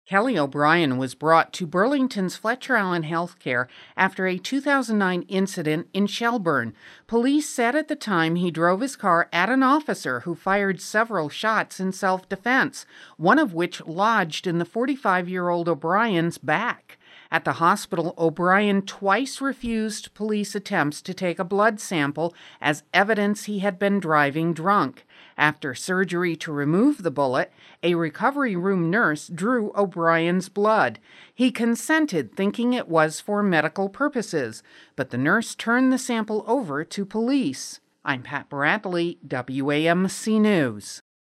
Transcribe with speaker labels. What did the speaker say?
Speaker 1: Kelly O'Brien was brought to Burlington's Fletcher Allen Healthcare after a 2009 incident in Shelburne. Police said at the time he drove his car at an officer who fired several shots in self-defense, one of which lodged in the 45-year-old O'Brien's back. At the hospital, O'Brien twice refused police attempts to take a blood sample as evidence he had been driving drunk. After surgery to remove the bullet, a recovery room nurse drew O'Brien's blood. He consented, thinking it was for medical purposes, but the nurse turned the sample over to police. I'm Pat Bradley, WAMC News.